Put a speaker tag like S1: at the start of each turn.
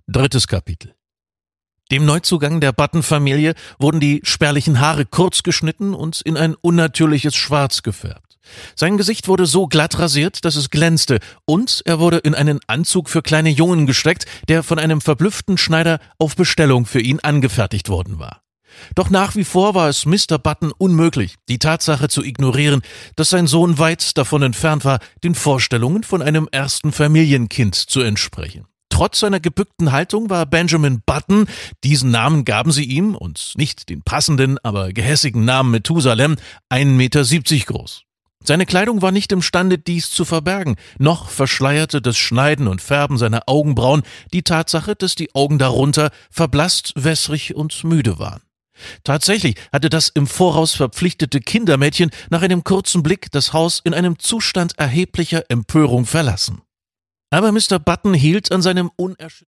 S1: Drittes Kapitel. Dem Neuzugang der Button-Familie wurden die spärlichen Haare kurz geschnitten und in ein unnatürliches Schwarz gefärbt. Sein Gesicht wurde so glatt rasiert, dass es glänzte, und er wurde in einen Anzug für kleine Jungen gesteckt, der von einem verblüfften Schneider auf Bestellung für ihn angefertigt worden war. Doch nach wie vor war es Mr. Button unmöglich, die Tatsache zu ignorieren, dass sein Sohn weit davon entfernt war, den Vorstellungen von einem ersten Familienkind zu entsprechen. Trotz seiner gebückten Haltung war Benjamin Button, diesen Namen gaben sie ihm, und nicht den passenden, aber gehässigen Namen Methusalem, 1,70 Meter groß. Seine Kleidung war nicht imstande, dies zu verbergen, noch verschleierte das Schneiden und Färben seiner Augenbrauen die Tatsache, dass die Augen darunter verblasst, wässrig und müde waren. Tatsächlich hatte das im Voraus verpflichtete Kindermädchen nach einem kurzen Blick das Haus in einem Zustand erheblicher Empörung verlassen. Aber Mr. Button hielt an seinem unerschütterlichen